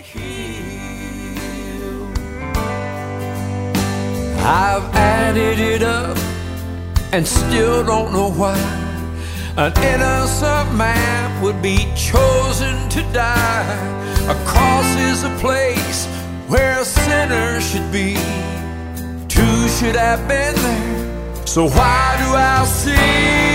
heal. I've added it up and still don't know why an innocent man would be chosen to die. A cross is a place where a sinner should be. Two should have been there, so why do I see